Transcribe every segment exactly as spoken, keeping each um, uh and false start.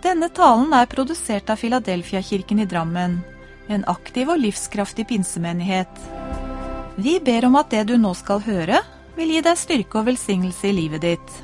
Denne talen er produsert av Philadelphia-kirken i Drammen, en aktiv og livskraftig pinsemenighet. Vi ber om at det du nå skal høre, vil gi deg styrke og velsignelse i livet ditt.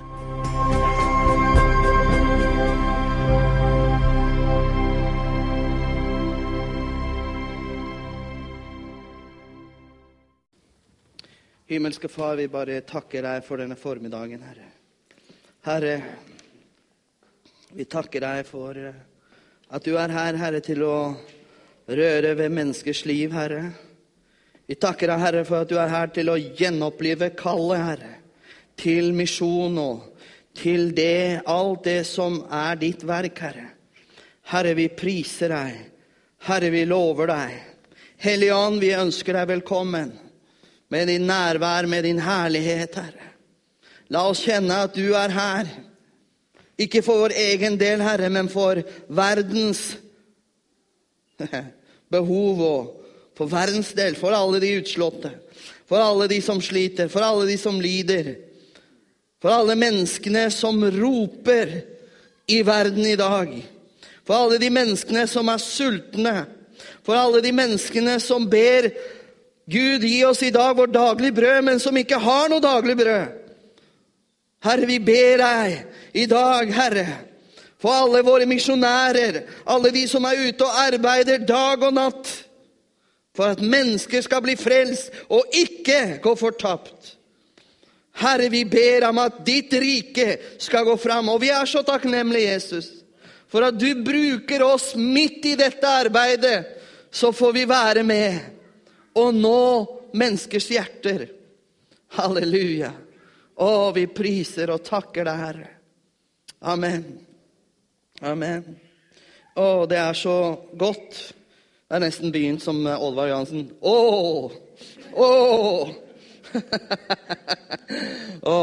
Himmelske Far, vi bare takker deg for denne formiddagen, Herre. Herre, vi takker deg for at du er her, Herre, til å røre ved menneskers liv, Herre. Vi takker deg, Herre, for at du er her til å gjenopplive kallet, Herre, til misjon og til det, alt det som er ditt verk, Herre. Herre, vi priser deg. Herre, vi lover deg. Hellige Ånd, vi ønsker deg velkommen med din nærvær, med din herlighet, Herre. La oss kjenne at du er her. Ikke for vår egen del, Herre, men for verdens behov og for verdens del, for alle de utslåtte, for alle de som sliter, for alle de som lider, for alle menneskene som roper i verden i dag, for alle de menneskene som er sultne, for alle de menneskene som ber Gud, gi oss i dag vårt daglige brød, men som ikke har noe daglig brød. Herre, vi ber deg i dag, Herre, for alle våre misjonærer, alle de som er ute og arbeider dag og natt, for at mennesker skal bli frelst og ikke gå fortapt. Herre, vi ber om at ditt rike skal gå fram, og vi er så takknemlige, Jesus, for at du bruker oss midt i dette arbeidet, så får vi være med og nå menneskers hjerter. Halleluja. Å, vi priser og takker deg, Herre. Amen. Amen. Å, det er så godt. Det er nesten begynt som Oddvar Jansen. Å, å. Å.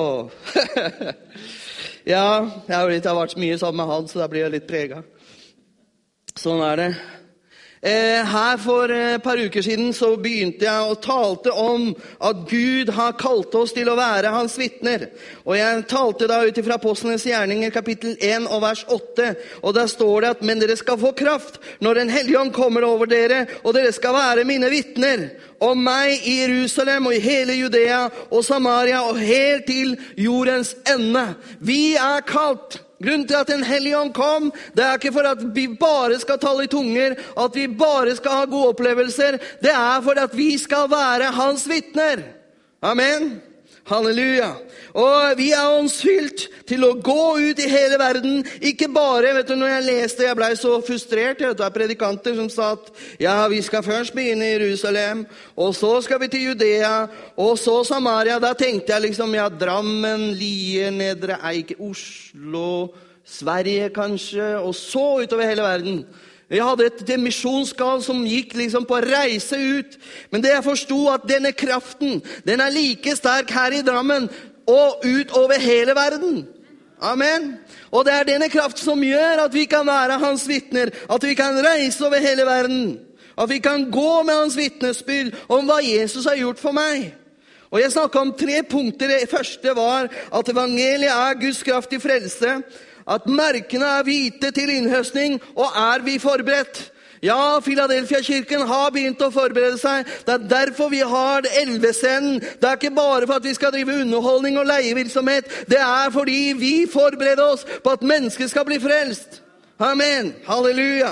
Ja, jeg har litt, jeg har vært mye sammen med han, så da blir jeg litt preget. Sånn er det. Her for et par uker siden så begynte jeg å talte om at Gud har kalt oss til å være hans vittner. Og jeg talte da ut fra Apostlenes gjerninger kapittel en og vers åtte. Og der står det at men dere skal få kraft når den hellige ånd kommer over dere, og dere skal være mine vittner om meg i Jerusalem og i hele Judea og Samaria og helt til jordens ende. Vi er kalt. Grunnen til at den hellige ånd kom, det er ikke for at vi bare skal tale i tunger, at vi bare skal ha gode opplevelser. Det er for at vi skal være hans vittner. Amen. Halleluja. Og vi er åndsfylt til å gå ut i hele verden. Ikke bare, vet du, når jeg leste, jeg ble så frustrert. Det var predikanter som sa at ja, vi skal først begynne i Jerusalem, og så skal vi til Judea, og så Samaria. Da tenkte jeg liksom, ja, Drammen, Lier, Nedre Eik, Oslo, Sverige kanskje, og så utover hele verden. Jeg hadde et misjonskall som gikk liksom på reise ut. Men det jeg forstod at denne kraften, den er like sterk her i Drammen og ut over hele verden. Amen. Og det er denne kraft som gjør at vi kan være hans vittner, at vi kan reise over hele verden, at vi kan gå med hans vittnesbyrd om hva Jesus har gjort for meg. Og jeg snakket om tre punkter. Det første var at evangeliet er Guds kraft i frelse, at merkene er hvite til innhøstning, og er vi forberedt? Ja, Philadelphia-kirken har begynt å forberede seg. Det er derfor vi har elvescenen. Det er ikke bare for at vi skal drive underholdning og leievirksomhet. Det er fordi vi forbereder oss på at mennesker skal bli frelst. Amen. Halleluja.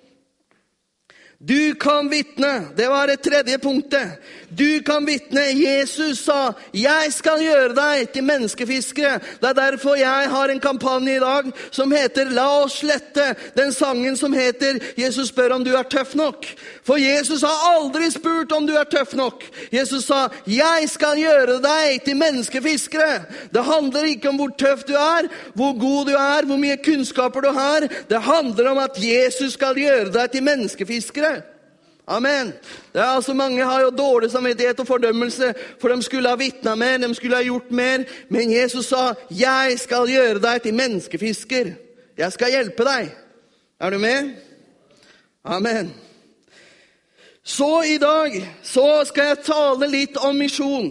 Du kan vittne. Det var det tredje punktet. Du kan vittne. Jesus sa, jeg skal gjøre deg til menneskefiskere. Det er derfor jeg har en kampanje i dag som heter La oss slette. Den sangen som heter Jesus spør om du er tøff nok. For Jesus har aldri spurt om du er tøff nok. Jesus sa, jeg skal gjøre deg til menneskefiskere. Det handler ikke om hvor tøff du er, hvor god du er, hvor mye kunnskaper du har. Det handler om at Jesus skal gjøre deg til menneskefiskere. Amen. Det er altså mange har jo dårlig samvittighet og fordømmelse, for de skulle ha vittnet mer, de skulle ha gjort mer. Men Jesus sa, jeg skal gjøre deg til menneskefisker. Jeg skal hjelpe deg. Er du med? Amen. Så i dag så skal jeg tale litt om misjon.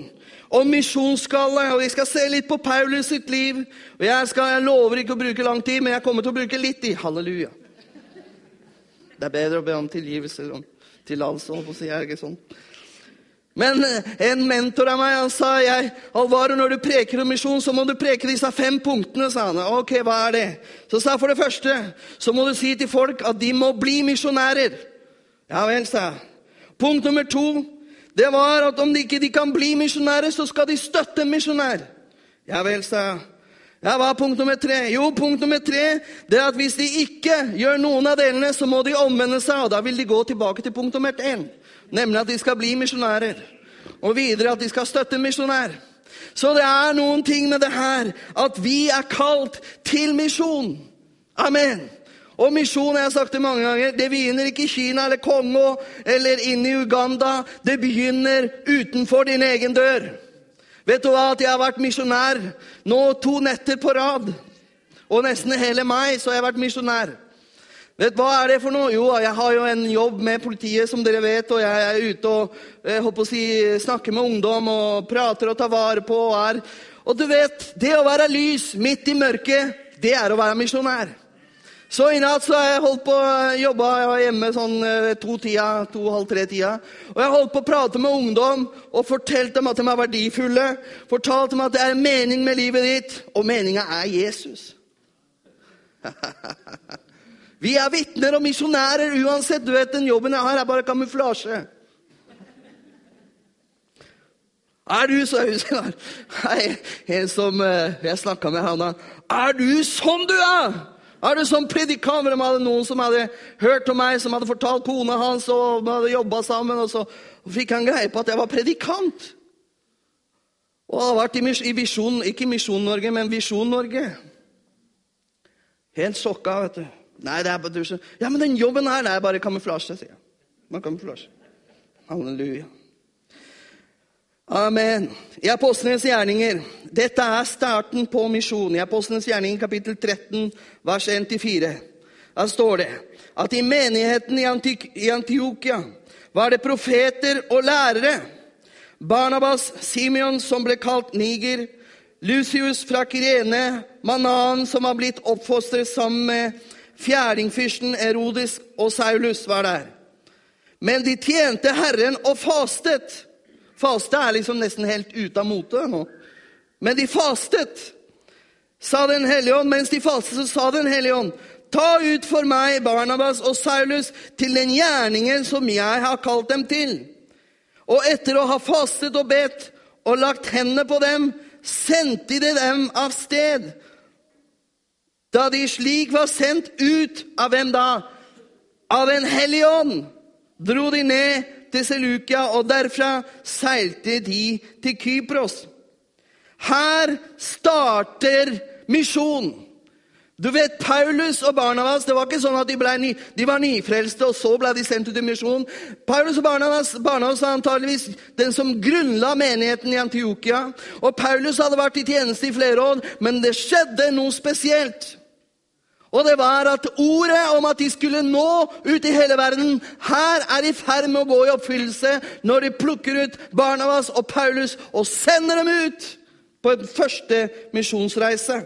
om misjonsskalle, og vi skal se litt på Paulus sitt liv. Og jeg, skal, jeg lover ikke å bruke lang tid, men jeg kommer til å bruke litt i. Halleluja. Det er bedre å be om tilgivelse eller om tillatelse, holdt på å si, jeg er ikke sånn. Men en mentor av meg, han sa, jeg, Alvaro, når du preker om misjon, så må du preke disse fem punktene, sa han. Ok, hva er det? Så sa jeg, for det første, så må du si til folk at de må bli misjonærer. Ja vel, sa jeg. Punkt nummer to, det var at om de ikke de kan bli misjonærer, så skal de støtte en misjonær. Ja vel, sa jeg. Ja, hva er punkt nummer tre? Jo, punkt nummer tre, det er at hvis de ikke gjør noen av delene, så må de omvende seg, og da vil de gå tilbake til punkt nummer én. Nemlig at de skal bli misjonærer. Og videre at de skal støtte misjonær. Så det er noen ting med det her, at vi er kalt til misjon. Amen. Og misjon, jeg har sagt det mange ganger, det begynner ikke i Kina eller Kongo eller inne i Uganda. Det begynner utenfor din egen dør. Vet du hva, at jeg har vært misjonær nå to netter på rad. Og nesten hele mai så har jeg vært misjonær. Vet du hva er det for noe? Jo, jeg har jo en jobb med politiet, som dere vet, og jeg er ute og jeg håper å si, snakker med ungdom og prater og tar vare på og er. Og du vet, det å være lys midt i mørket, det er å være misjonær. Så i natt så har jeg holdt på å jobbe, jeg var hjemme sånn to tida, to, halv tre tida, og jeg holdt på å prate med ungdom og fortalt dem at de er verdifulle, fortalt dem at det er mening med livet ditt, og meningen er Jesus. Vi er vittner og misjonærer uansett, du vet, den jobben jeg har er bare kamuflasje. Er du så husker Hei, en som jeg snakket med han da, er du sånn du er? Er du sånn predikant? De hadde noen som hadde hørt om meg, som hadde fortalt kona hans, og vi hadde jobbet sammen, og så fikk han greie på at jeg var predikant. Og jeg har vært i Visjon, ikke Misjon Norge, men Visjon Norge. Helt sjokka, vet du. Nei, det er bare du. Ja, men den jobben her, det er bare kamuflasje, sier jeg. Bare kamuflasje. Halleluja. Amen. I Apostlenes gjerninger, dette er starten på misjon. I Apostlenes gjerninger kapittel tretten, vers en til fire. Der står det at i menigheten i, Antik- i Antiokia var det profeter og lærere. Barnabas, Simeon som ble kalt Niger, Lucius fra Kyrene, Manan som var blitt oppfostret sammen med fjerdingfyrsten Herodes og Saulus var der. Men de tjente Herren og fastet. Faste er liksom nesten helt ut av mote nå. Men de fastet, sa den Hellige Ånd. Mens de fastet, så sa den Hellige Ånd, ta ut for meg Barnabas og Saulus til den gjerningen som jeg har kalt dem til. Og etter å ha fastet og bedt og lagt hendene på dem, sendte de dem av sted. Da de slik var sendt ut av hvem da? Av den Hellige Ånd, dro de ned til Seleukia, og derfra seilte de til Kypros. Her starter misjon. Du vet, Paulus og Barnabas, det var ikke sånn at de, ble ny, de var nyfrelste, og så ble de sendt ut i misjon. Paulus og Barnabas, Barnabas var antageligvis den som grunnla menigheten i Antiokia, og Paulus hadde vært i tjeneste i flere år, men det skjedde noe spesielt. Og det var at ordet om at de skulle nå ut i hele verden, her er i ferd med å gå i oppfyllelse når de plukker ut Barnabas og Paulus og sender dem ut på en første misjonsreise.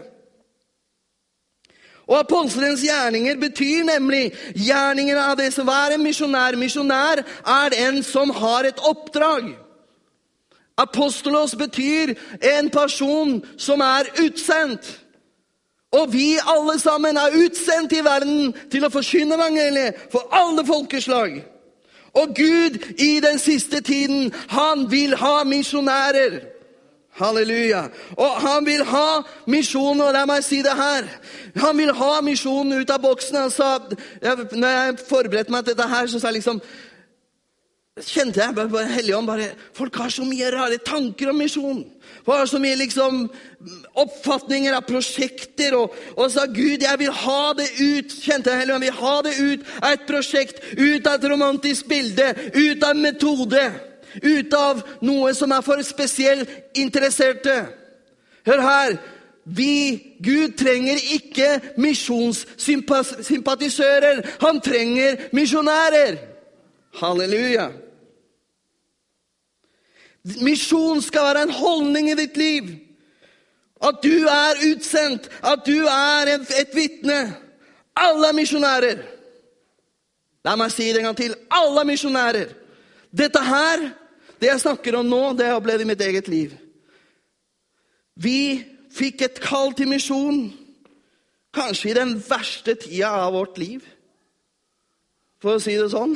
Og apostlenes gjerninger betyr nemlig gjerningene av det som er en misjonær. Misjonær er en som har et oppdrag. Apostolos betyr en person som er utsendt. Og vi alle sammen er utsendt i verden til å forkynne evangeliet for alle folkeslag. Og Gud i den siste tiden, han vil ha misjonærer. Halleluja. Og han vil ha misjonen, og la meg si det her. Han vil ha misjonen ut av boksen. Han sa, når jeg forberedte meg til dette her, så sa jeg liksom, kjente jeg bare, bare Helligånd, bare, folk har så mye rare tanker om misjon. Folk har så mye liksom oppfatninger av prosjekter, og, og sa, Gud, jeg vil ha det ut, kjente jeg Helligånd, jeg vil ha det ut av et prosjekt, ut av et romantisk bilde, ut av en metode, ut av noe som er for spesielt interesserte. Hør her, vi, Gud trenger ikke misjonssympatisører, han trenger misjonærer. Halleluja. Misjon skal være en holdning i ditt liv. At du er utsendt, at du er et, et vittne. Alle er misjonærer. La meg si det en gang til. Alle er misjonærer. Dette her, det jeg snakker om nå, det har jeg opplevd i mitt eget liv. Vi fikk et kall til misjon, kanskje i den verste tida av vårt liv. For å si det sånn.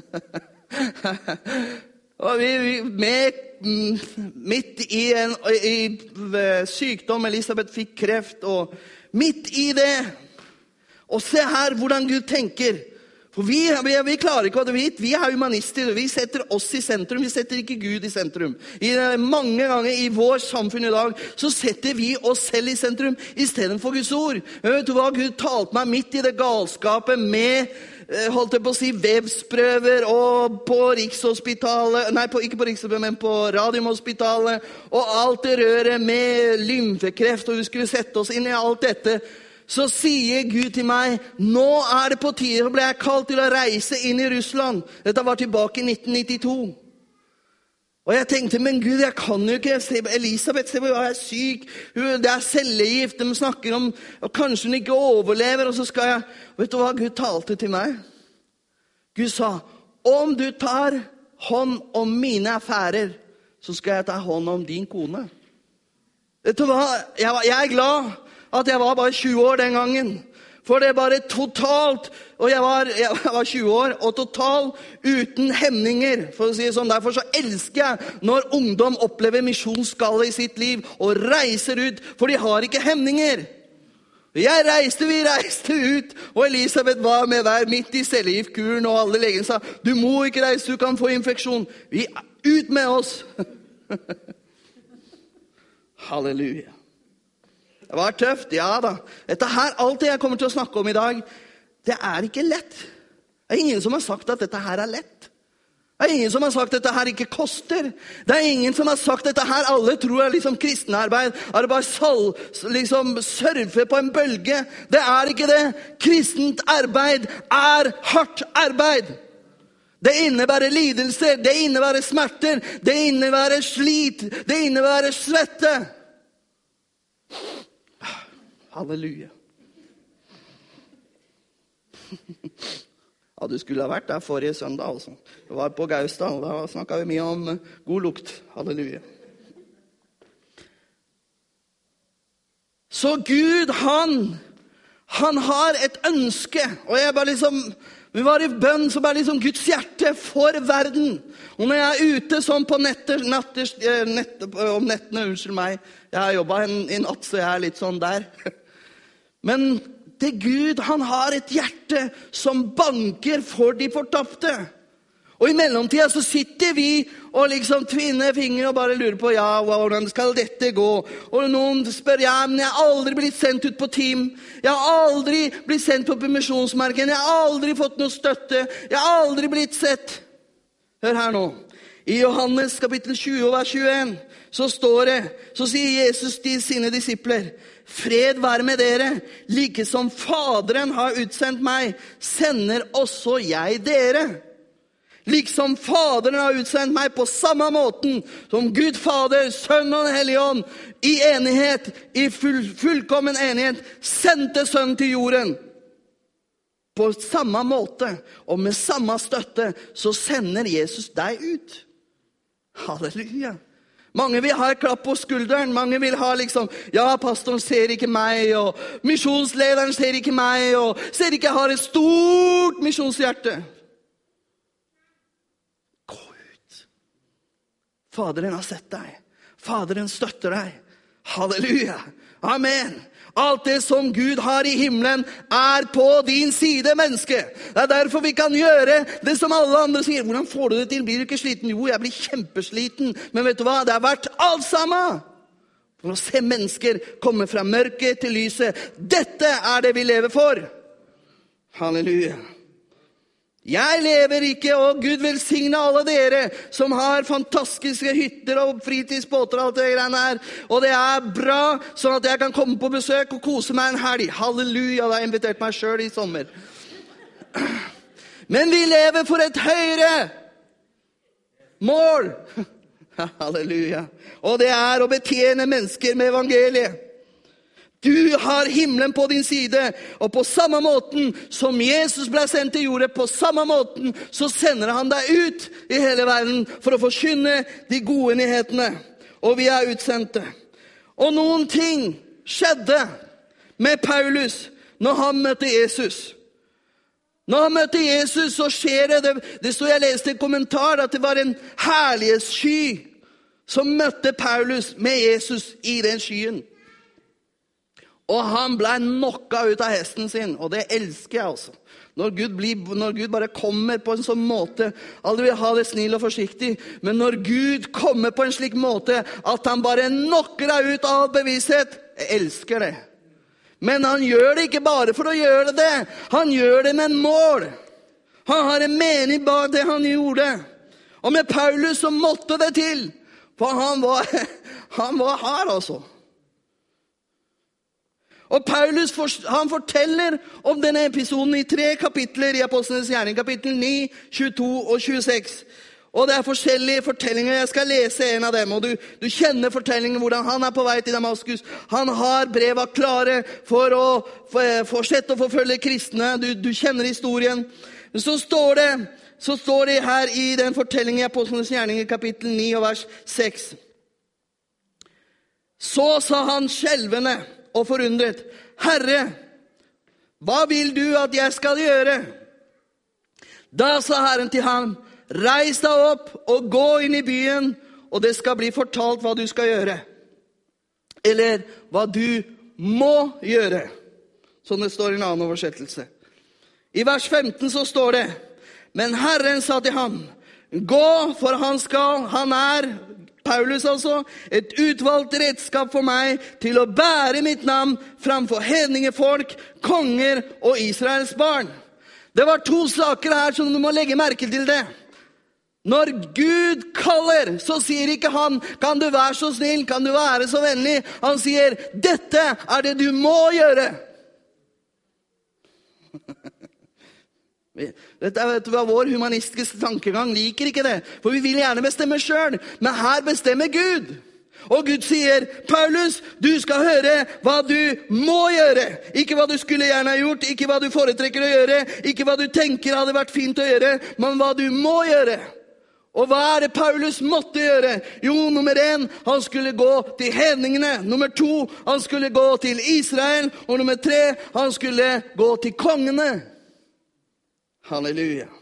Og vi, vi med, midt i en i, sykdom, Elisabeth fikk kreft, og midt i det, og se her hvordan Gud tenker. For vi, vi, vi klarer ikke å vite, vi er humanister, vi setter oss i sentrum, vi setter ikke Gud i sentrum. I, mange ganger i vår samfunn i dag, så setter vi oss selv i sentrum, i stedet for Guds ord. Vet du hva, Gud talte meg midt i det galskapet med, holdt jeg på å si, vevsprøver, og på Rikshospitalet, nei, på, ikke på Rikshospitalet, men på Radiumhospitalet, og alt det røret med lymfekreft, og vi skulle sette oss inn i alt dette. Så sier Gud til meg, nå er det på tide, så ble jeg kalt til å reise inn i Russland. Dette var tilbake i nitten nittito. Og jeg tenkte, men Gud, jeg kan jo ikke, Elisabeth, se hvor jeg er syk, det er cellegift, de snakker om, og kanskje hun ikke overlever, og så skal jeg, vet du hva Gud talte til meg? Gud sa, om du tar hånd om mine affærer, så skal jeg ta hånd om din kone. Vet du hva, jeg, jeg er glad at jeg var bare tjue år den gangen. For det er bare totalt, og jeg var, jeg var tjue år, og totalt uten hemninger, for å si det sånn. Derfor så elsker jeg når ungdom opplever misjonsskalle i sitt liv, og reiser ut, for de har ikke hemninger. Jeg reiste, vi reiste ut, og Elisabeth var med der midt i cellegiftkuren, og alle legene sa, du må ikke reise, du kan få infeksjon. Vi ut med oss. Halleluja. Det var tøft, ja da. Dette her, alt det jeg kommer til å snakke om i dag, det er ikke lett. Det er ingen som har sagt at dette her er lett. Det er ingen som har sagt at dette her ikke koster. Det er ingen som har sagt at dette her alle tror er liksom kristenarbeid. Er det bare sal, liksom surfe på en bølge? Det er ikke det. Kristent arbeid er hardt arbeid. Det innebærer lidelser, det innebærer smerter, det innebærer slit, det innebærer svette. Halleluja. Ja, du skulle ha vært der forrige søndag, altså. Det var på Gaustad, og da snakket vi mye om god lukt. Halleluja. Så Gud, han, han har et ønske, og jeg bare liksom, vi var i bønn, så bare liksom Guds hjerte for verden. Og når jeg er ute sånn på netter, natter, nett, om nettene, unnskyld meg, jeg har jobbet en, en natt, så jeg er litt sånn der. Men det Gud, han har et hjerte som banker for de fortapte. Og i mellomtida så sitter vi og liksom tvinner fingre og bare lurer på, ja, hvordan skal dette gå? Og noen spør, ja, men jeg har aldri blitt sendt ut på team. Jeg har aldri blitt sendt på permisjonsmarken. Jeg har aldri fått noe støtte. Jeg har aldri blitt sett. Hør her nå. I Johannes kapittel tjue, vers tjueen, så står det, så sier Jesus til sine disipler, fred være med dere, like som Faderen har utsendt meg, sender også jeg dere. Liksom Faderen har utsendt meg på samme måten som Gud Fader, Sønn og Den Hellige Ånd, i enighet, i full, fullkommen enighet, sendte Sønnen til jorden. På samme måte og med samme støtte så sender Jesus deg ut. Halleluja. Mange vil ha et klapp på skulderen. Mange vil ha liksom, ja, pastoren ser ikke meg, og misjonslederen ser ikke meg, og ser ikke jeg har et stort misjonshjerte. Gå ut. Faderen har sett deg. Faderen støtter deg. Halleluja. Amen. Alt det som Gud har i himmelen er på din side, menneske. Det er derfor vi kan gjøre det som alle andre sier. Hvordan får du det til? Blir du ikke sliten? Jo, jeg blir kjempesliten. Men vet du hva? Det er verdt alt sammen. For å se mennesker komme fra mørket til lyset. Dette er det vi lever for. Halleluja. Jeg lever ikke, og Gud velsigne alle dere som har fantastiske hytter og fritidsbåter og alt det greiene her. Og det er bra, sånn at jeg kan komme på besøk og kose meg en helg. Halleluja, da har jeg invitert meg selv i sommer. Men vi lever for et høyere mål. Halleluja. Og det er å betjene mennesker med evangeliet. Du har himmelen på din side, og på samme måten som Jesus ble sendt til jordet, på samme måten så sender han deg ut i hele verden for å forkynne de gode nyhetene. Og vi er utsendte. Og noen ting skjedde med Paulus når han møtte Jesus. Når han møtte Jesus, så skjer det, det, det står jeg leste i kommentar, at det var en herlighetssky som møtte Paulus med Jesus i den skyen. Og han ble knocka ut av hesten sin, og det elsker jeg altså. Når Gud, blir, når Gud bare kommer på en sånn måte, alle vil ha det snill og forsiktig, men når Gud kommer på en slik måte, at han bare knocker deg ut av bevissthet, jeg elsker det. Men han gjør det ikke bare for å gjøre det, han gjør det med en mål. Han har en mening bak det han gjorde. Og med Paulus så måtte det til, for han var, han var hard altså. Og Paulus han forteller om denne episoden i tre kapitler i Apostlenes gjerning, kapittel ni, tjueto og tjueseks. Og det er forskjellige fortellinger, jeg skal lese en av dem, og du, du kjenner fortellingen hvordan han er på vei til Damaskus. Han har brevet klare for å for, fortsette å forfølge kristne, du, du kjenner historien. Men så står det, så står det her i den fortellingen i Apostlenes gjerning, kapittel ni og vers seks. Så sa han skjelvende og forundret, Herre, hva vil du at jeg skal gjøre? Da sa Herren til ham, reis deg opp og gå inn i byen, og det skal bli fortalt hva du skal gjøre. Eller hva du må gjøre. Sånn det står i en annen oversettelse. I vers femten så står det, men Herren sa til ham, gå, for han skal, han er, Paulus altså, et utvalgt redskap for meg til å bære mitt navn framfor hedningefolk, konger og Israels barn. Det var to saker her som du må legge merke til det. Når Gud kaller, så sier ikke han, kan du være så snill, kan du være så vennlig. Han sier, dette er det du må gjøre. Dette er vet du, vår humanistiske tankegang liker ikke det, for vi vil gjerne bestemme selv, men her bestemmer Gud. Og Gud sier, Paulus, du skal høre hva du må gjøre. Ikke hva du skulle gjerne ha gjort, ikke hva du foretrekker å gjøre, ikke hva du tenker hadde vært fint å gjøre, men hva du må gjøre. Og hva er det Paulus måtte gjøre? Jo, nummer en, han skulle gå til hedningene. Nummer to, han skulle gå til Israel. Og nummer tre, han skulle gå til kongene. Halleluja.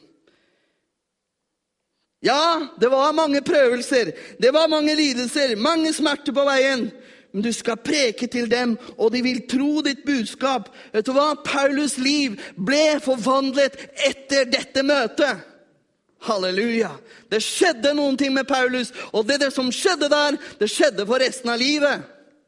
Ja, det var mange prøvelser, det var mange lidelser, mange smerter på veien. Men du skal preke til dem, og de vil tro ditt budskap. Vet du hva? Paulus liv ble forvandlet etter dette møtet. Halleluja. Det skjedde noen ting med Paulus, og det, det som skjedde der, det skjedde for resten av livet.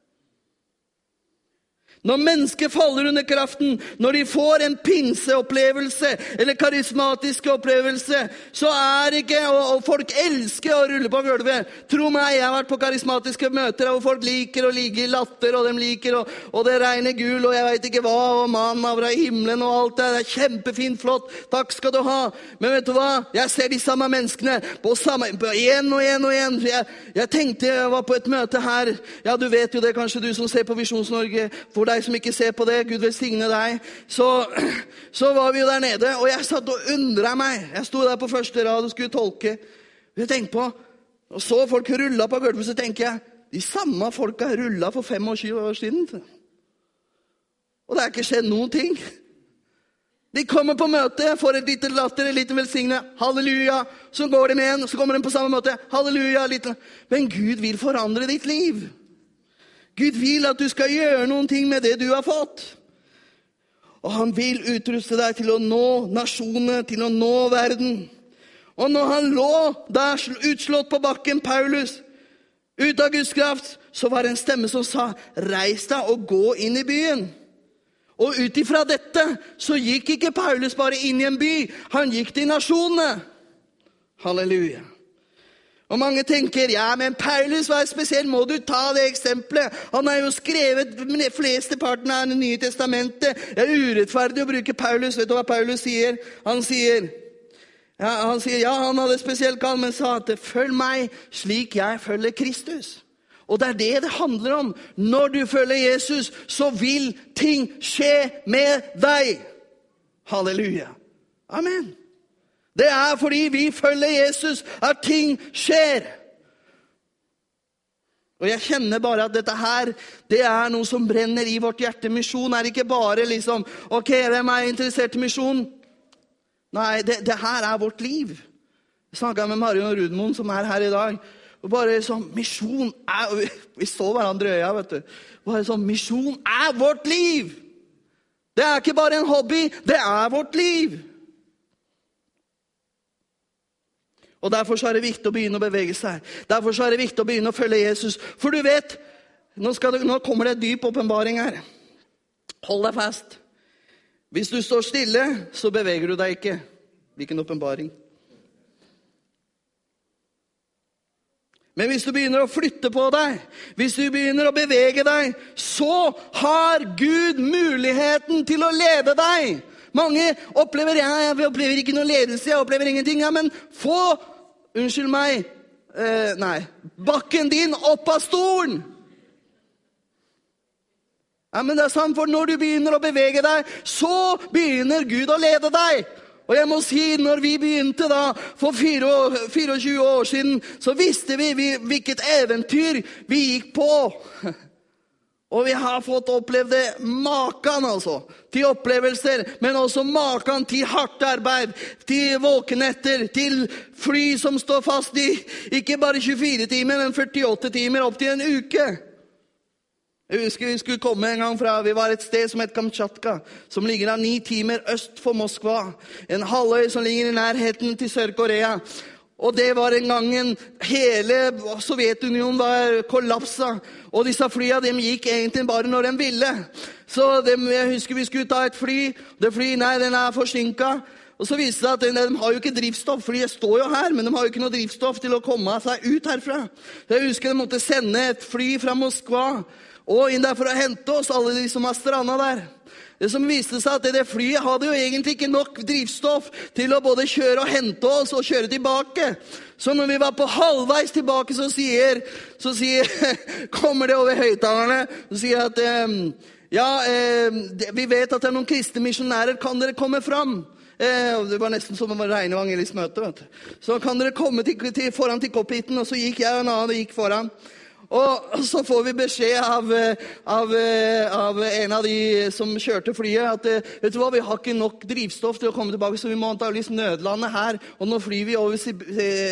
Når mennesker faller under kraften, når de får en pinseopplevelse eller karismatiske opplevelse, så er det ikke, og, og folk elsker å rulle på gulvet. Tro meg, jeg har vært på karismatiske møter hvor folk liker å ligge i latter, og de liker, og, og det regner gul, og jeg vet ikke hva, og mannen av i himmelen og alt det. Det er kjempefint, flott, takk skal du ha. Men vet du hva? Jeg ser de samme menneskene på samme, på en og en og en. Jeg, jeg tenkte jeg var på et møte her. Ja, du vet jo det, kanskje du som ser på Visjons Norge, for deg som ikke ser på det, Gud velsigne deg, så, så var vi jo der nede, og jeg satt og undret meg. Jeg stod der på første rad og skulle tolke. Jeg tenkte på, og så folk rullet på gulvet, så tenker jeg, de samme folka rullet for tjuefem år siden. Og det er ikke skjedd noen ting. De kommer på møte, får et lite latter, et lite velsigne, halleluja, så går de med en, så kommer de på samme måte, halleluja, lite. Men Gud vil forandre ditt liv. Gud vil at du skal gjøre noen ting med det du har fått. Og han vil utruste deg til å nå nasjonene, til å nå verden. Og når han lå der utslått på bakken, Paulus, ut av Guds kraft, så var det en stemme som sa, reis deg og gå inn i byen. Og ut ifra dette, så gikk ikke Paulus bare inn i en by, han gikk til nasjonene. Halleluja. Og mange tenker, ja, men Paulus var spesiell, må du ta det eksempelet? Han har jo skrevet de fleste partene av det nye testamentet. Det er urettferdig å bruke Paulus. Vet du hva Paulus sier? Han sier, Ja, han sier, ja, han hadde spesielt kall, men sa at følg meg slik jeg følger Kristus. Og det er det det handler om. Når du følger Jesus, så vil ting skje med deg. Halleluja. Amen. Det er fordi vi følger Jesus at ting skjer. Og jeg kjenner bare at dette her, det er noe som brenner i vårt hjerte. Misjon er ikke bare liksom, ok, hvem er interessert i misjon? Nei, det, det her er vårt liv. Jeg snakket med Marion og Rudmoen som er her i dag. Og bare sånn, misjon er, vi så hverandre i øya, vet du. Bare sånn, misjon er vårt liv. Det er ikke bare en hobby, det er vårt liv. Og derfor så er det viktig å begynne å bevege seg. Derfor så er det viktig å begynne å følge Jesus. For du vet, nå, skal det, nå kommer det dyp åpenbaring her. Hold deg fast. Hvis du står stille, så beveger du deg ikke. Hvilken åpenbaring. Men hvis du begynner å flytte på deg, hvis du begynner å bevege deg, så har Gud muligheten til å lede deg. Mange opplever, ja, jeg opplever ikke noe ledelse, jeg opplever ingenting, ja, men få, unnskyld meg, eh, nei, bakken din opp av stolen. Ja, men det er sant, for når du begynner å bevege deg, så begynner Gud å lede deg. Og jeg må si, når vi begynte da, for tjuefire år siden, så visste vi hvilket eventyr vi gikk på. Og vi har fått oppleve det maken, altså, til opplevelser, men også maken til hardt arbeid, til våkenetter, til fly som står fast i ikke bare tjuefire timer, men førtiåtte timer, opp til en uke. Jeg husker vi skulle komme en gang fra, vi var et sted som het Kamchatka, som ligger av ni timer øst for Moskva. En halvøy som ligger i nærheten til Sør-Korea. Og det var en gangen hele Sovjetunionen var kollapset. Og disse flyene, de gikk egentlig bare når de ville. Så de, jeg husker vi skulle ta et fly. Det fly, nei, den er forsinket. Og så viste det at de, de har jo ikke drivstoff, for de står jo her, men de har jo ikke noe drivstoff til å komme seg ut herfra. Så jeg husker de måtte sende et fly fra Moskva og inn der for å hente oss, alle de som har strandet der. Det som viste seg at det flyet hadde jo egentlig ikke nok drivstoff til å både kjøre og hente oss og kjøre tilbake. Så når vi var på halvveis tilbake, så sier, så sier kommer det over høyttalerne, og sier at ja, vi vet at det er noen kristne misjonærer, kan dere komme fram? Det var nesten som å regne evangelistmøte, vet du. Så kan dere komme til, til, foran til cockpiten, og så gikk jeg og en annen og gikk foran. Og så får vi beskjed av, av, av en av de som kjørte flyet at vet du hva, vi har ikke nok drivstoff til å komme tilbake, så vi må antageligvis nødlande her, og nå flyr vi over Sib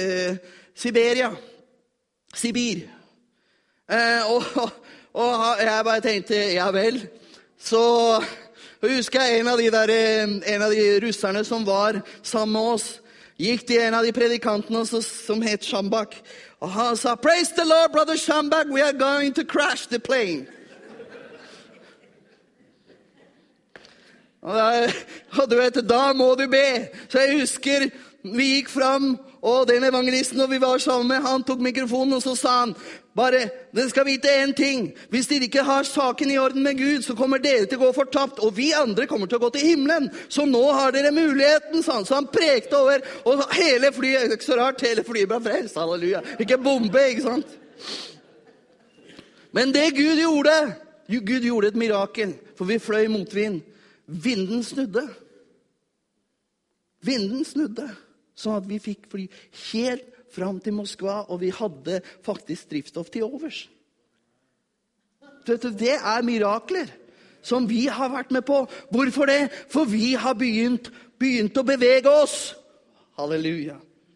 Siberia. Sibir. Eh, og, og jeg bare tenkte, ja vel. Så husker jeg en av de, der, en av de russerne som var sammen med oss, gikk til en av de predikantene som het Shambak, og han sa, praise the Lord, brother Shambak, we are going to crash the plane. Og, da, og du vet, da må du be. Så jeg husker, vi gikk fram, og den evangelisten, og vi var sammen med, han tok mikrofonen, og så sa han, bare, dere skal vite en ting. Hvis dere ikke har saken i orden med Gud, så kommer dere til å gå fortapt, og vi andre kommer til å gå til himmelen. Så nå har dere muligheten, sa han. Så han prekte over, og hele flyet, ikke så rart, hele flyet ble frelst, halleluja. Ikke bombe, ikke sant? Men det Gud gjorde, Gud gjorde et mirakel, for vi fløy motvind. Vinden snudde. Vinden snudde, sånn at vi fikk fly helt fram til Moskva, og vi hadde faktisk drivstoff til overs. Det er mirakler som vi har vært med på. Hvorfor det? For vi har begynt, begynt å bevege oss. Halleluja.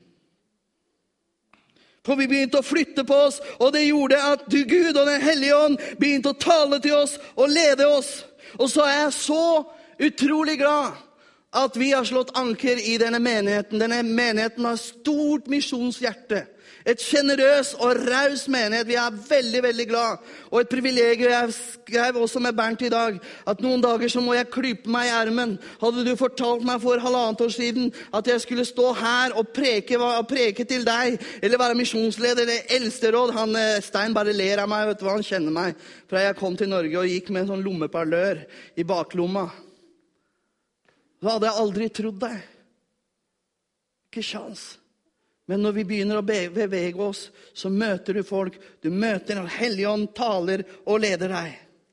For vi begynte å flytte på oss, og det gjorde at du, Gud og den hellige ånd begynte å tale til oss og lede oss. Og så er jeg så utrolig glad at vi har slått anker i denne menigheten. Denne menigheten har stort misjonshjerte. Et generøs og raus menighet. Vi er veldig, veldig glad. Og et privilegium, jeg skrev også med Bernt i dag, at noen dager så må jeg klype meg i armen. Hadde du fortalt meg for halvannet år siden at jeg skulle stå her og preke, og preke til deg, eller være misjonsleder, eller eldsteråd, han Stein bare ler av meg, vet du hva, han kjenner meg. Fra jeg kom til Norge og gikk med en sånn lommeparlør i baklomma. Så hadde jeg aldri trodd deg. Ikke sjans. Men når vi begynner å bevege oss, så møter du folk. Du møter når Helligånd taler og leder deg.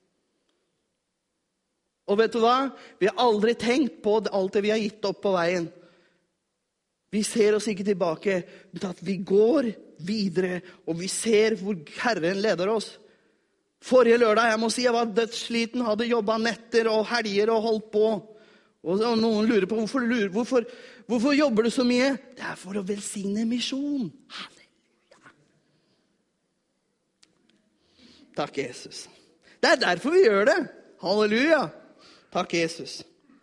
Og vet du hva? Vi har aldri tenkt på alt det vi har gitt opp på veien. Vi ser oss ikke tilbake, men at vi går videre, og vi ser hvor Herren leder oss. Forrige lørdag, jeg må si, jeg var dødssliten, hadde jobbet netter og helger og holdt på. Og noen lurer på, hvorfor, hvorfor, hvorfor jobber du så mye? Det er for å velsigne misjon. Halleluja. Takk, Jesus. Det er derfor vi gjør det. Halleluja. Takk, Jesus.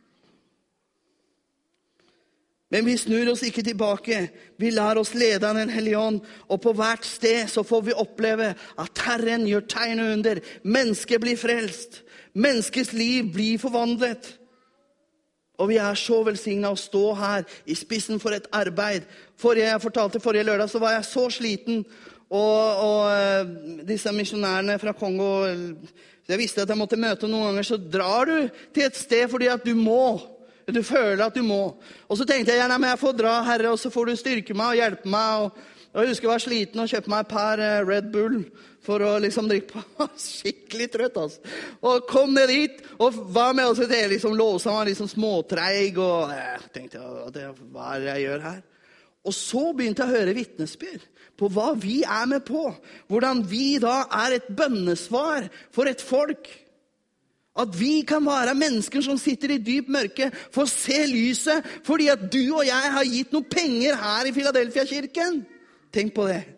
Men vi snur oss ikke tilbake. Vi lar oss lede av den Hellige Ånd. Og på hvert sted så får vi oppleve at Herren gjør tegn og under. Mennesket blir frelst. Menneskets liv blir forvandlet. Og vi er så velsignet å stå her i spissen for et arbeid. Forrige, jeg fortalte forrige lørdag, så var jeg så sliten. Og, og disse misjonærene fra Kongo, jeg visste at jeg måtte møte noen ganger, så drar du til et sted fordi at du må. Du føler at du må. Og så tenkte jeg, ja, nei, men jeg får dra, Herre, og så får du styrke meg og hjelpe meg. Og, og jeg husker jeg var sliten og kjøpte meg et par Red Bull for å liksom drikke på. Skikkelig trøtt, altså. Og kom ned dit, og var med oss til liksom låsa meg liksom småtreig, og jeg tenkte, ja, det, hva er det jeg gjør her? Og så begynte jeg å høre vittnesbyrd på hva vi er med på. Hvordan vi da er et bønnesvar for et folk. At vi kan være mennesker som sitter i dyp mørke, får se lyset, fordi at du og jeg har gitt noen penger her i Philadelphia-kirken. Tenk på det.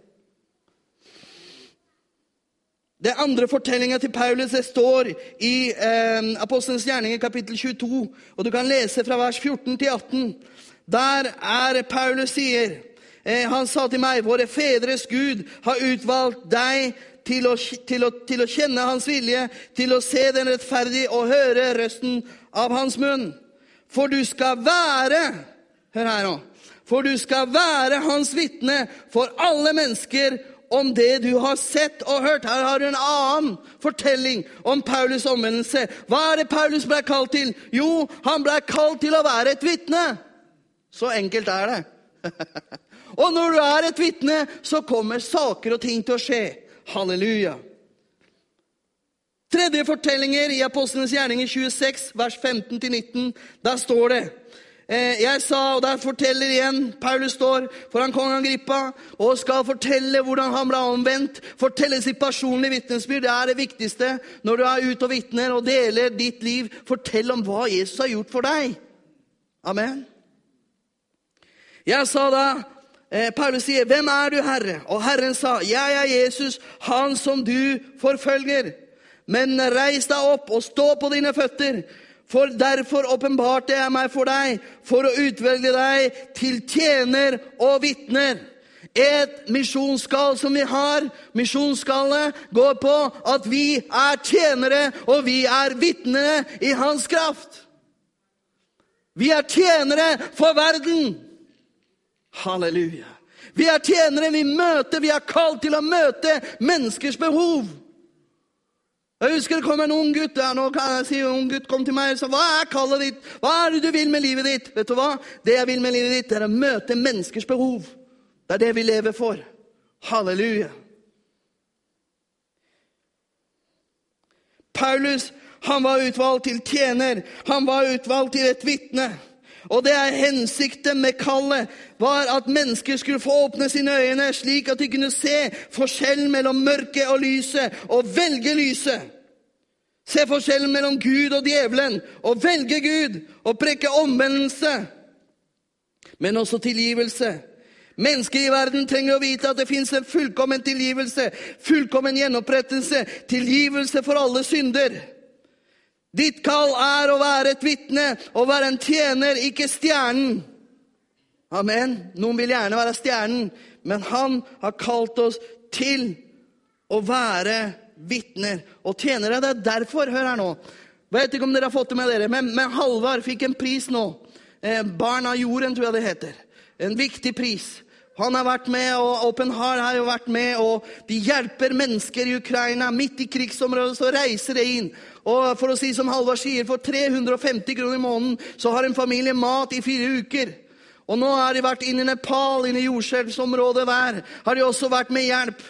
Det andre fortellingen til Paulus, det står i eh, Apostelens gjerninger kapittel tjueto, og du kan lese fra vers fjorten til atten. Der er Paulus sier, eh, han sa til meg, våre fedres Gud har utvalgt deg til å, til, å, til å kjenne hans vilje, til å se den rettferdige og høre røsten av hans munn. For du skal være, hør her nå, for du skal være hans vitne for alle mennesker om det du har sett og hørt. Her har du en annen fortelling om Paulus omvendelse. Hva er det Paulus ble kalt til? Jo, han ble kalt til å være et vitne. Så enkelt er det. Og når du er et vitne, så kommer saker og ting til å skje. Halleluja. Tredje fortellinger i Apostlenes gjerninger tjueseks, vers femten til nitten. Der står det, jeg sa, og der forteller igjen, Paulus står foran kong Agrippa, og skal fortelle hvordan han ble omvendt, fortelle sitt personlige vittnesbyrd. Det er det viktigste når du er ute og vittner og deler ditt liv. Fortell om hva Jesus har gjort for deg. Amen. Jeg sa da, eh, Paulus sier, hvem er du, Herre? Og Herren sa, jeg er Jesus, han som du forfølger. Men reis deg opp og stå på dine føtter. For derfor åpenbarte jeg meg for deg, for å utvelge deg til tjener og vittner. Et misjonskall som vi har, misjonsskallet går på at vi er tjenere og vi er vittnere i hans kraft. Vi er tjenere for verden. Halleluja. Vi er tjenere, vi møter, vi er kalt til å møte menneskers behov. Jeg husker det kom en ung gutt, ja, nå kan jeg si, en ung gutt kom til meg og sa, hva er kallet ditt? Hva er det du vil med livet ditt? Vet du hva? Det jeg vil med livet ditt er å møte menneskers behov. Det er det vi lever for. Halleluja. Paulus, han var utvalgt til tjener. Han var utvalgt til et vitne. Og det er hensikten med kallet, var at mennesker skulle få åpne sine øyne, slik at de kunne se forskjellen mellom mørket og lyset, og velge lyset. Se forskjellen mellom Gud og djevelen, og velge Gud, og prekke omvendelse, men også tilgivelse. Mennesker i verden trenger å vite at det finnes en fullkommen tilgivelse, fullkommen gjenopprettelse, tilgivelse for alle synder. Ditt kall er å være et vitne, å være en tjener, ikke stjernen. Amen. Noen vil gjerne være stjernen, men han har kalt oss til å være vitner. Og tjenere, det er derfor, hør her nå. Jeg vet ikke om dere har fått det med dere, men, men Halvard fikk en pris nå. Eh, Barn av jorden, tror jeg det heter. En viktig pris. Han har vært med, og Open Heart har jo vært med, og de hjelper mennesker i Ukraina. Midt i krigsområdet så reiser det inn. Og for å si som Halvard sier, for tre hundre og femti kroner i måneden, så har en familie mat i fire uker. Og nå har de vært inne i Nepal, inne i jordskjelvsområdet der. Har de også vært med hjelp.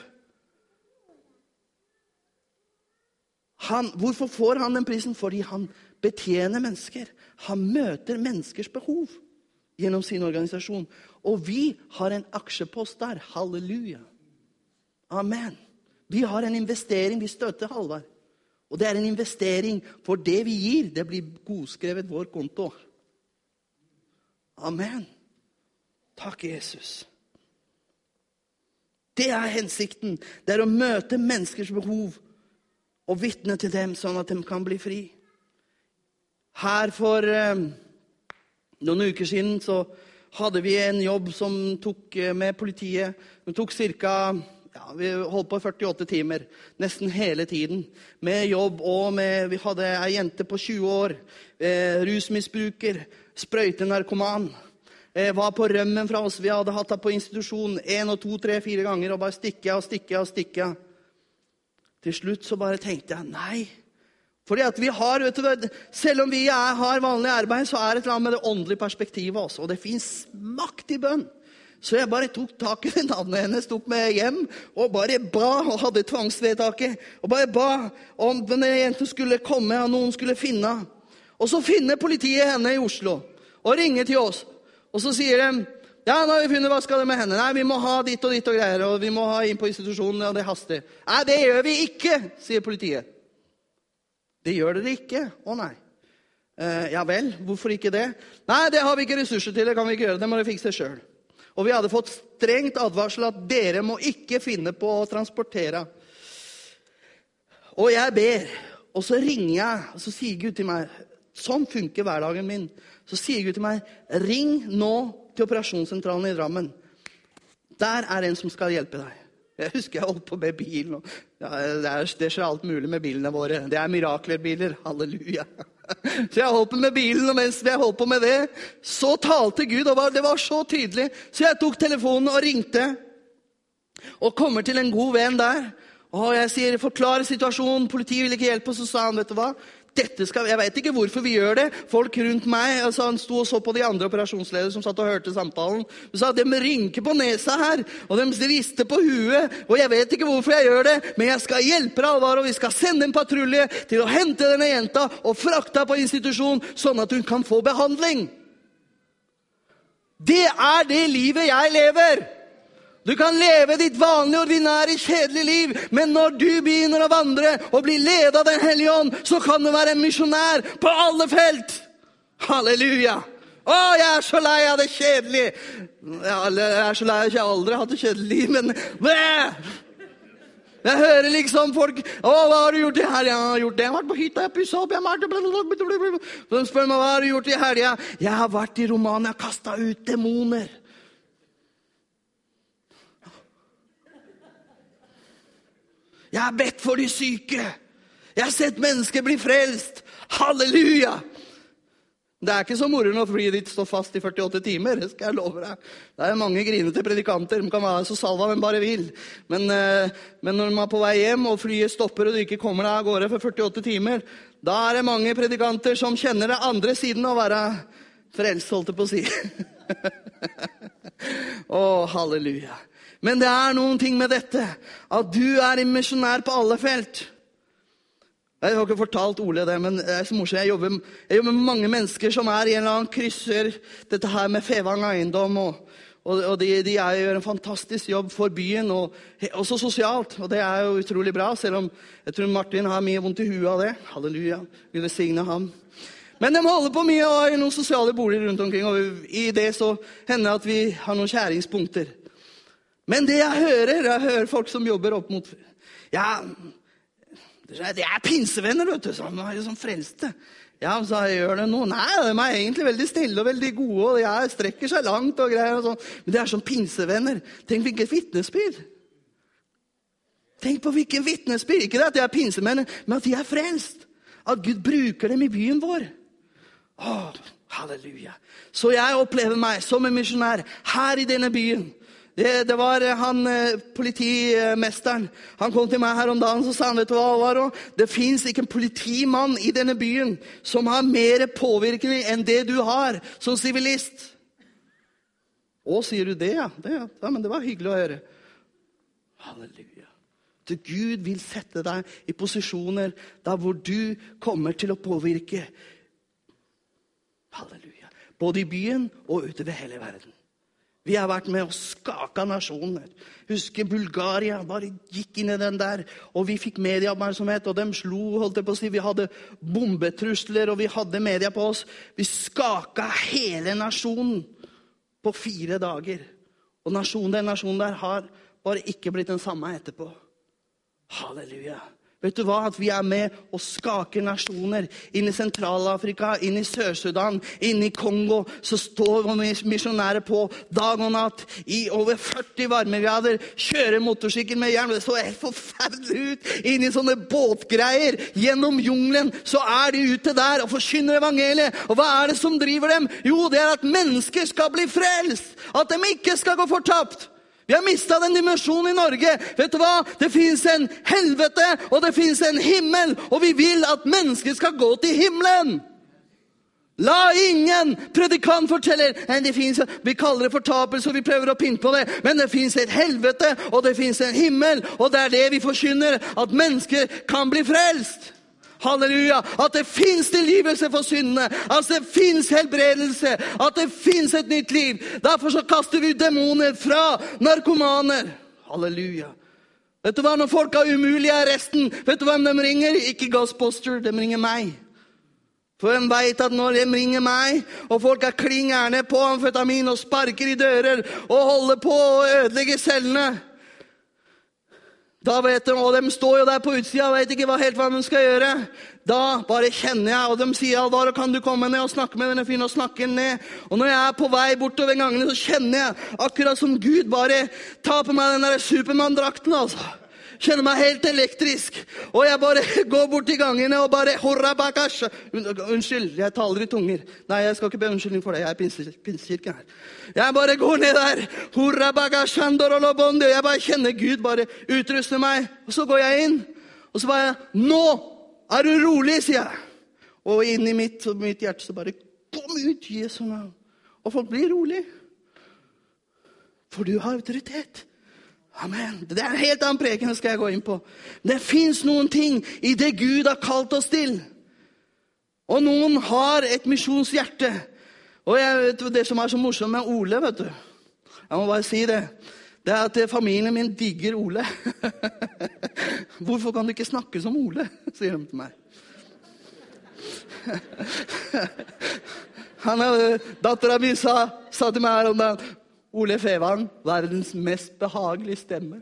Han, hvorfor får han den prisen? Fordi han betjener mennesker. Han møter menneskers behov gjennom sin organisasjon. Og vi har en aksjepost der. Halleluja. Amen. Vi har en investering, vi støtter Halvard. Og det er en investering for det vi gir. Det blir godskrevet vår konto. Amen. Takk, Jesus. Det er hensikten. Det er å møte menneskers behov og vitne til dem sånn at de kan bli fri. Her for eh, noen uker siden så hadde vi en jobb som tok eh, med politiet. Det tok cirka, ja, vi holdt på førtiåtte timer, nesten hele tiden. Med jobb og med, vi hadde en jente på tjue år, eh, rusmisbruker, sprøytenarkoman. Eh, var på rømmen fra oss. Vi hadde hatt henne på institusjon en og to, tre, fire ganger, og bare stikke og stikke og stikke. Til slutt så bare tenkte jeg, nei. Fordi at vi har, vet du, selv om vi er, har vanlig arbeid, så er det et eller annet med det åndelige perspektivet også. Og det finnes makt i bønn. Så jeg bare tok tak i navnet hennes, tok med hjem, og bare ba, og hadde tvangsvedtaket. Og bare ba om denne jenten skulle komme, og noen skulle finne. Og så finner politiet henne i Oslo, og ringer til oss. Og så sier de, ja, nå har vi funnet, hva skal det med henne? Nei, vi må ha ditt og ditt og greier, og vi må ha inn på institusjonen, og det haster. Nei, det gjør vi ikke, sier politiet. Det gjør dere ikke? Å nei. Eh, ja vel, hvorfor ikke det? Nei, det har vi ikke ressurser til, det kan vi ikke gjøre, det må dere fikse selv. Og vi hadde fått strengt advarsel at dere må ikke finne på å transportere. Og jeg ber, og så ringer jeg, og så sier Gud til meg, sånn funker hverdagen min. Så sier Gud til meg, ring nå til operasjonssentralen i Drammen. Der er en som skal hjelpe deg. Jeg husker jeg holdt på med bilen. Og, ja, det, er, det skjer alt mulig med bilene våre. Det er miraklerbiler. Halleluja. Så jeg holdt på med bilen, og mens jeg holdt på med det, så talte Gud, og det var så tydelig. Så jeg tok telefonen og ringte, og kommer til en god venn der. Og jeg sier, forklare situasjonen, politiet vil ikke hjelpe, og så sa han, vet du hva? Dette skal, jeg vet ikke hvorfor vi gjør det. Folk rundt meg, altså han sto og så på de andre operasjonsledere som satt og hørte samtalen. De sa, de rynker på nesa her, og de rister på huet, og jeg vet ikke hvorfor jeg gjør det, men jeg skal hjelpe deg, Alvar, og vi skal sende en patrulje til å hente denne jenta og frakte på institusjon, sånn at hun kan få behandling. Det er det livet jeg lever. Du kan leve ditt vanlige, ordinære, kjedelige liv, men når du begynner å vandre og bli ledet av den hellige ånd, så kan du være en misjonær på alle felt. Halleluja! Å, jeg er så lei av det kjedelige. Jeg er så lei av at jeg aldri har hatt et kjedelig liv, men jeg hører liksom folk, å, hva har du gjort i helgen? Jeg har gjort det, jeg har vært på hytta, jeg har pusset opp, jeg har vært... Så spør meg, hva har du gjort i helgen? Jeg har vært i Romania, kastet ut demoner. Jeg har bedt for de syke. Jeg har sett mennesker bli frelst. Halleluja! Det er ikke så moro når flyet ditt står fast i førtiåtte timer, det skal jeg love deg. Det er mange grinete predikanter, de kan være så salva hvem bare vil. Men, men når man er på vei hjem, og flyet stopper, og du ikke kommer deg av gårde for førtiåtte timer, da er det mange predikanter som kjenner det andre siden å være frelst, holdt jeg på å si. Å, halleluja. Men det er noen ting med dette, at du er en misjonær på alle felt. Jeg har ikke fortalt Ole det, men det er så morsomt. Jeg jobber, jeg jobber med mange mennesker som er i en eller annen krysser, dette her med Fevang eiendom, og, og, og de, de er, gjør en fantastisk jobb for byen, og også sosialt, og det er jo utrolig bra, selv om jeg tror Martin har mye vondt i huet av det. Halleluja, vi velsigne ham. Men de holder på mye, og har noen sosiale boliger rundt omkring, og i det så hender at vi har noen kjæringspunkter. Men det jeg hører, jeg hører folk som jobber opp mot, ja, det er pinsevenner, vet du, som er jo sånn frelste. Ja, så jeg gjør det nå. Nei, de er egentlig veldig snille og veldig gode, og de strekker seg langt og greier og sånn. Men det er sånn pinsevenner. Tenk hvilket vittnesbyrd. Tenk på hvilken vittnesbyrd. Ikke det at de er pinsevenner, men at de er frelst. At Gud bruker dem i byen vår. Åh, halleluja. Så jeg opplever meg som en misjonær her i denne byen. Det, det var han, politimesteren. Han kom til meg her om dagen, så sa han, vet du hva, Alvaro? Det finnes ikke en politimann i denne byen som har mer påvirkning enn det du har som sivilist. Å, sier du det, ja? Det, ja, men det var hyggelig å høre. Halleluja. Så Gud vil sette deg i posisjoner der hvor du kommer til å påvirke. Halleluja. Både i byen og utover hele verden. Vi har vært med å skaka nasjoner. Husker Bulgaria bare gikk inn i den der, og vi fikk medieoppmerksomhet, og de slo, holdt jeg på å si, vi hadde bombetrusler, og vi hadde media på oss. Vi skaka hele nasjonen på fire dager. Og nasjonen, den nasjonen der har bare ikke blitt den samme etterpå. Halleluja. Vet du hva? At vi er med og skaker nasjoner inn i Sentralafrika, inn i Sør-Sudan, inn i Kongo. Så står vi misjonærer på dag og natt i over førti varmegrader, kjører motorsykkel med jern. Det så helt forferdelig ut. Inn i sånne båtgreier gjennom junglen, så er de ute der og forkynner evangeliet. Og hva er det som driver dem? Jo, det er at mennesker skal bli frelst. At de ikke skal gå fortapt. Vi har mistet den dimensjonen i Norge. Vet du hva? Det finnes en helvete, og det finnes en himmel, og vi vil at mennesker skal gå til himmelen. La ingen predikant fortelle, det finnes, vi kaller det fortapelse, og vi prøver å pynte på det, men det finnes et helvete, og det finnes en himmel, og det er det vi forkynner, at mennesker kan bli frelst. Halleluja, at det finnes tilgivelse for syndene, at det finnes helbredelse, at det finnes et nytt liv. Derfor så kaster vi demoner fra narkomaner. Halleluja. Vet du hva, når folk er umulige i arresten, vet du hvem de ringer? Ikke Ghostbuster, de ringer meg. For de vet at når de ringer meg, og folk er klingerne på amfetamin og sparker i dører og holder på å ødelegge cellene, da vet de, og de står jo der på utsida og vet ikke hva, helt hva de skal gjøre. Da bare kjenner jeg, og de sier, Alvaro, kan du komme ned og snakke med denne fyren, og snakke ned. Og når jeg er på vei bortover gangene, så kjenner jeg, akkurat som Gud bare tar på meg den der Superman-drakten, altså. Kjenner meg helt elektrisk. Og jeg bare går bort i gangene og bare, horrabakasha. Unnskyld, jeg taler i tunger. Nei, jeg skal ikke be unnskyldning for det, jeg er pinsekirken her. Jeg bare går ned der, horrabakashandorolobondi, og jeg bare kjenner Gud bare utruster meg. Og så går jeg inn, og så bare, nå er du rolig, sier jeg. Og inn i mitt, mitt hjerte så bare, kom ut, Jesu navn. Og folk blir rolig. For du har autoritet. Amen. Det er en helt annen preken skal jeg gå inn på. Det finnes noen ting i det Gud har kalt oss til. Og noen har et misjonshjerte. Og jeg vet det som er så morsomt med Ole, vet du. Jeg må bare si det. Det er at familien min digger Ole. Hvorfor kan du ikke snakke som Ole? Sier de til meg. Han, datteren min sa, sa til meg her om dagen, Ole Fevang, verdens mest behagelige stemme.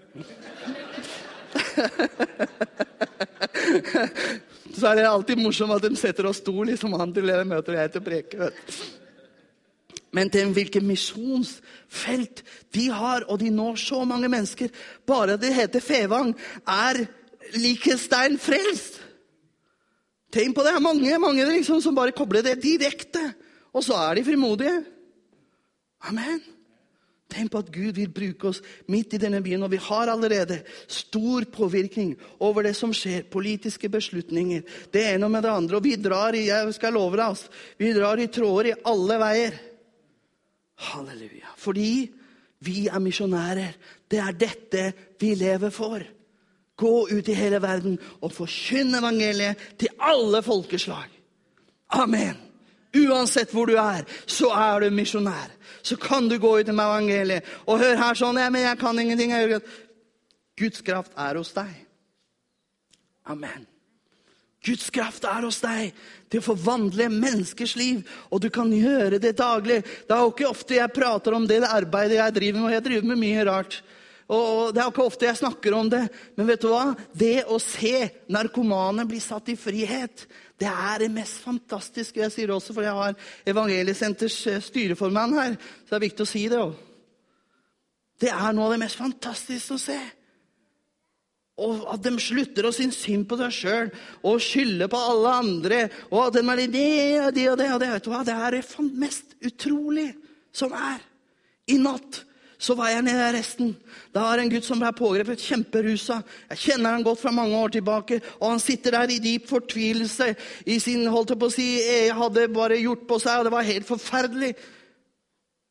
Så er det alltid morsomt at de setter oss stol liksom han til det møter jeg til preke. Men til hvilken misjonsfelt de har, og de når så mange mennesker. Bare det heter Fevang er like stein frelst. Tenk på det, er mange, mange liksom, som bare kobler det direkte. Og så er de frimodige. Amen. Tenk på at Gud vil bruke oss midt i denne byen, og vi har allerede stor påvirkning over det som skjer, politiske beslutninger, det ene med det andre, og vi drar i, jeg skal love deg oss, vi drar i tråder i alle veier. Halleluja. Fordi vi er misjonærer, det er dette vi lever for. Gå ut i hele verden og forkynne evangeliet til alle folkeslag. Amen. Uansett hvor du er, så er du misjonær. Så kan du gå ut med evangeliet. Og hør her sånn, ja, men jeg kan ingenting. Guds kraft er hos deg. Amen. Guds kraft er hos deg til å forvandle menneskers liv. Og du kan gjøre det daglig. Det er jo ikke ofte jeg prater om det, det arbeidet jeg driver med. Jeg driver med mye rart. Og det er ikke ofte jeg snakker om det. Men vet du hva? Det å se narkomane bli satt i frihet, det er det mest fantastiske. Jeg sier det også, for jeg har Evangeliesenters styreformann her. Så det er viktig å si det også. Det er noe av det mest fantastiske å se. Og at de slutter å synes synd på seg selv, og skylde på alle andre, og at de er det og det og det, og det, vet du hva? Det er det mest utrolig som er. I natt så var jeg nede i arresten. Da var en gutt som ble pågrepet, kjemperusa. Jeg kjenner han godt fra mange år tilbake, og han sitter der i dyp fortvilelse, i sin, holdt jeg på å si, jeg hadde bare gjort på seg, og det var helt forferdelig.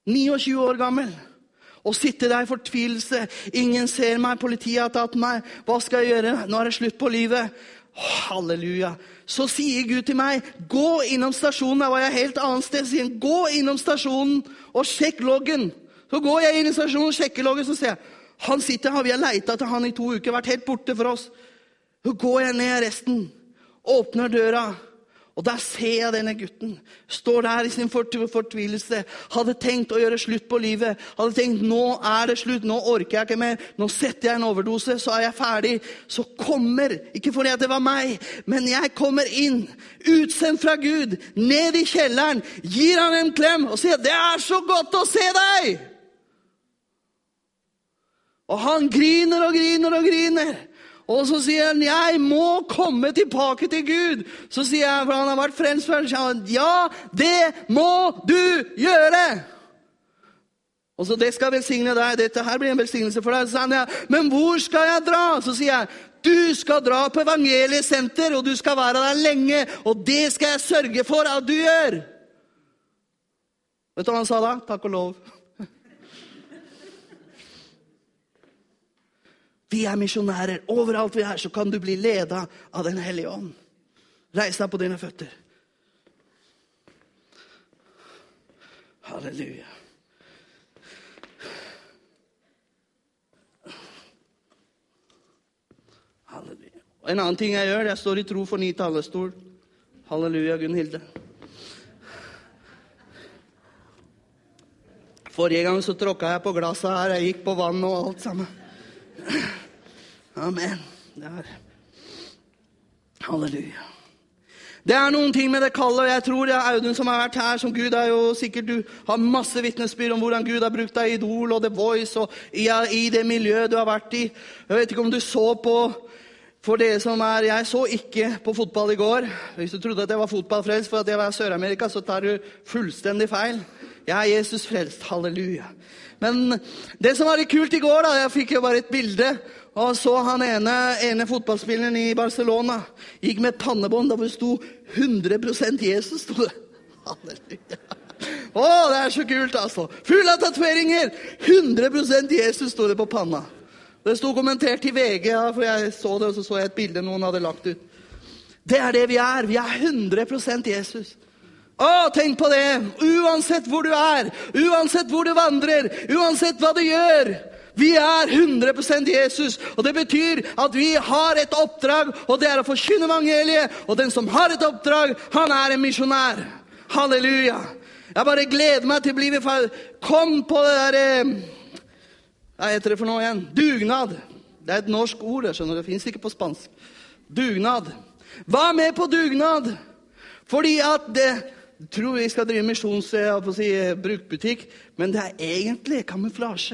tjuenio år gammel. Og sitte der i fortvilelse. Ingen ser meg, politiet har tatt meg. Hva skal jeg gjøre? Nå er det slutt på livet. Halleluja. Så sier Gud til meg, gå innom stasjonen. Der var jeg helt annet sted. Sier han, gå innom stasjonen og sjekk loggen. Så går jeg inn i stasjonen og sjekker loggen, så sier jeg, han sitter her, vi har letet til han i to uker, vært helt borte for oss. Så går jeg ned resten, åpner døra, og der ser jeg denne gutten. Står der i sin fortvilelse, hadde tenkt å gjøre slutt på livet. Hadde tenkt, nå er det slutt, nå orker jeg ikke mer. Nå setter jeg en overdose, så er jeg ferdig. Så kommer, ikke fordi at det var meg, men jeg kommer inn, utsendt fra Gud, ned i kjelleren, gir han en klem og sier, det er så godt å se deg! Og han griner og griner og griner. Og så sier han, jeg må komme tilbake til Gud. Så sier jeg, for han har vært frelst før, så sier han, ja, det må du gjøre. Og så det skal velsigne deg, dette her blir en velsignelse for deg. Så sier han, ja, men hvor skal jeg dra? Så sier jeg, du skal dra på evangeliesenter, og du skal være der lenge, og det skal jeg sørge for at du gjør. Vet du hva han sa da? Takk og lov. Vi er misjonærer. Overalt vi er, så kan du bli ledet av den hellige ånd. Reis deg på dine føtter. Halleluja. Halleluja. Og en annen ting jeg gjør, jeg står i tro for ny talestol. Halleluja, Gunnhilde. Forrige gang så tråkket jeg på glasset her, jeg gikk på vann og alt sammen. Amen. Der. Halleluja. Det er noen ting med det kallet, og jeg tror det er Audun som har vært her, som Gud er jo sikkert, du har masse vittnesbyrd om hvordan Gud har brukt deg i Idol og The Voice, og i, i det miljøet du har vært i. Jeg vet ikke om du så på, for det som er, jeg så ikke på fotball i går. Hvis du trodde at jeg var fotballfrelst for at jeg var i Sør-Amerika, så tar du fullstendig feil. Jeg er Jesus frelst, halleluja. Men det som var litt kult i går da, jeg fikk jo bare et bilde, og så han ene, ene fotballspilleren i Barcelona, gikk med tannebånd, der hvor det sto hundre prosent Jesus, sto det. Halleluja. Åh, det er så kult altså. Full av tatoveringer, hundre prosent Jesus sto det på panna. Det sto kommentert i V G, ja, for jeg så det, og så så jeg et bilde noen hadde lagt ut. Det er det vi er, vi er hundre prosent Jesus. Å, tenk på det, uansett hvor du er, uansett hvor du vandrer, uansett hva du gjør, vi er hundre prosent Jesus, og det betyr at vi har et oppdrag, og det er å forkynne evangeliet, og den som har et oppdrag, han er en misjonær. Halleluja. Jeg bare gleder meg til å bli ferdig. Kom på det der, hva heter det for noe igjen? Dugnad. Det er et norsk ord, jeg skjønner, det finnes ikke på spansk. Dugnad. Vær med på dugnad, fordi at det, jeg tror vi skal drive misjons, jeg på å si, brukbutikk, men det er egentlig kamuflasje.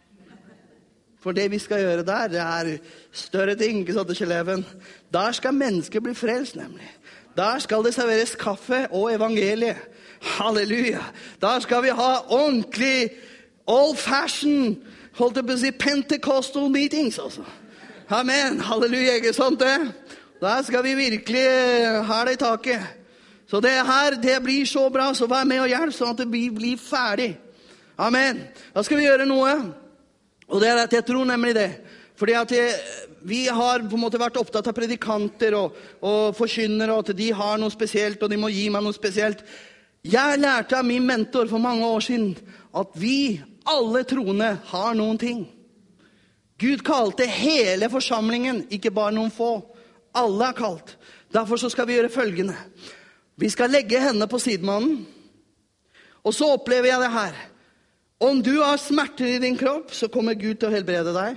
For det vi skal gjøre der, det er større ting, ikke sant, Kjellheven? Der skal mennesker bli frelst, nemlig. Der skal det serveres kaffe og evangelie. Halleluja. Der skal vi ha ordentlig, old-fashioned, holdt jeg på å si, Pentecostal meetings, altså. Amen. Halleluja, ikke sant det? Der skal vi virkelig ha det i taket. Så det her, det blir så bra, så vær med og hjelp, sånn at det blir, blir ferdig. Amen. Da skal vi gjøre noe, og det er at jeg tror nemlig det. Fordi at jeg, vi har på en måte vært opptatt av predikanter og, og forkynnere, og at de har noe spesielt, og de må gi meg noe spesielt. Jeg lærte av min mentor for mange år siden, at vi, alle troende, har noen ting. Gud kalte hele forsamlingen, ikke bare noen få. Alle er kalt. Derfor så skal vi gjøre følgende. Vi skal legge hendene på sidemannen, og så opplever jeg det her. Om du har smerter i din kropp, så kommer Gud til å helbrede deg.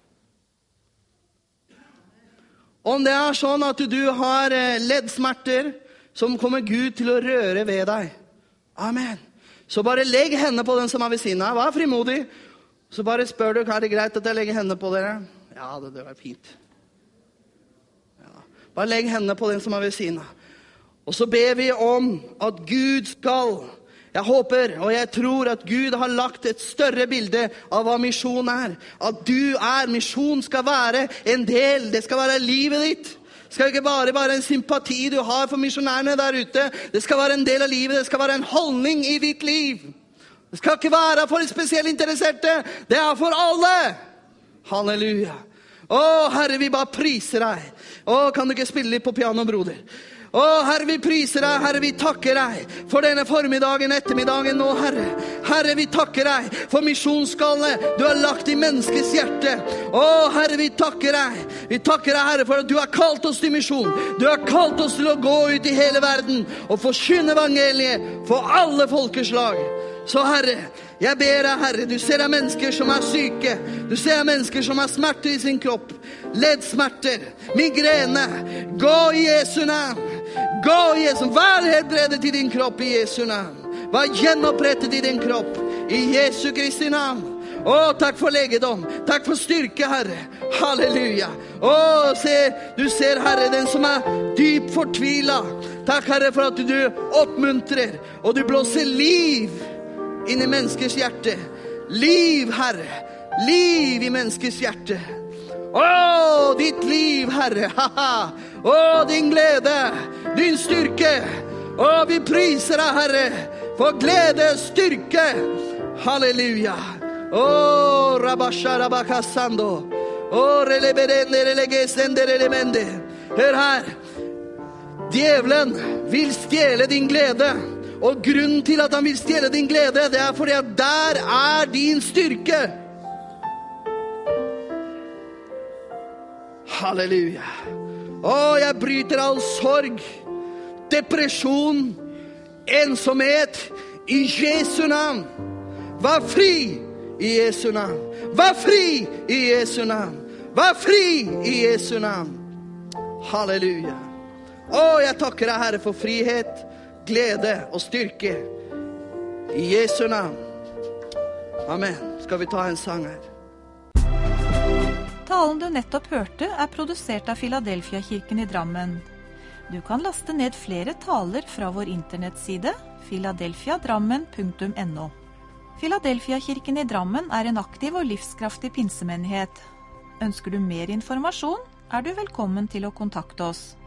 Om det er sånn at du har leddsmerter, så kommer Gud til å røre ved deg. Amen. Så bare legg hendene på den som er ved siden av. Vær frimodig. Så bare spør du, er det greit at jeg legger hendene på dere? Ja, det, det var fint. Ja. Bare legg hendene på den som er ved siden av. Og så ber vi om at Gud skal, jeg håper og jeg tror at Gud har lagt et større bilde av hva misjon er. At du er, misjon skal være en del, det skal være livet ditt. Det skal ikke bare være en sympati du har for misjonærene der ute. Det skal være en del av livet, det skal være en holdning i ditt liv. Det skal ikke være for de spesielt interesserte. Det er for alle. Halleluja. Å, Herre, vi bare priser deg. Å, kan du ikke spille litt på piano, broder? Å, Herre, vi priser deg. Herre, vi takker deg for denne formiddagen, ettermiddagen nå, Herre. Herre, vi takker deg for misjonsskallet du har lagt i menneskets hjerte. Å, Herre, vi takker deg. Vi takker deg, Herre, for at du har kalt oss til misjon. Du har kalt oss til å gå ut i hele verden og forkynne evangeliet for alle folkeslag. Så, Herre, jeg ber deg, Herre, du ser deg mennesker som er syke. Du ser deg mennesker som har smerter i sin kropp. Leddsmerter, migrene. Gå i Jesu navn. Gå i Jesu. Vær helbredet i din kropp i Jesu navn. Vær gjenopprettet i din kropp i Jesu Kristi navn. Å, takk for legedom. Takk for styrke, Herre. Halleluja. Å, se, du ser, Herre, den som er dypt fortvilet. Takk, Herre, for at du oppmuntrer, og du blåser liv inn i menneskers hjerte. Liv, Herre. Liv i menneskers hjerte. Å, ditt liv, Herre. Å, din glede, din styrke. Å, vi priser deg, Herre, for glede, styrke. Halleluja. Å, rabasha rabakasando. Å, releberende relegesende relemende. Hør her. Djevelen vil stjele din glede. Og grunnen til at han vil stjele din glede, det er fordi at der er din styrke. Halleluja. Å, jeg bryter all sorg, depresjon, ensomhet i Jesu navn. Vær fri i Jesu navn. Vær fri i Jesu navn. Vær fri i Jesu navn. Halleluja. Å, jeg takker deg, Herre, for frihet, glede og styrke i Jesu navn. Amen. Skal vi ta en sang her? Talen du nettopp hørte er produsert av Filadelfia-kirken i Drammen. Du kan laste ned flere taler fra vår internettside filadelfia drammen punktum no. Filadelfia-kirken i Drammen er en aktiv og livskraftig pinsemenighet. Ønsker du mer informasjon, er du velkommen til å kontakte oss.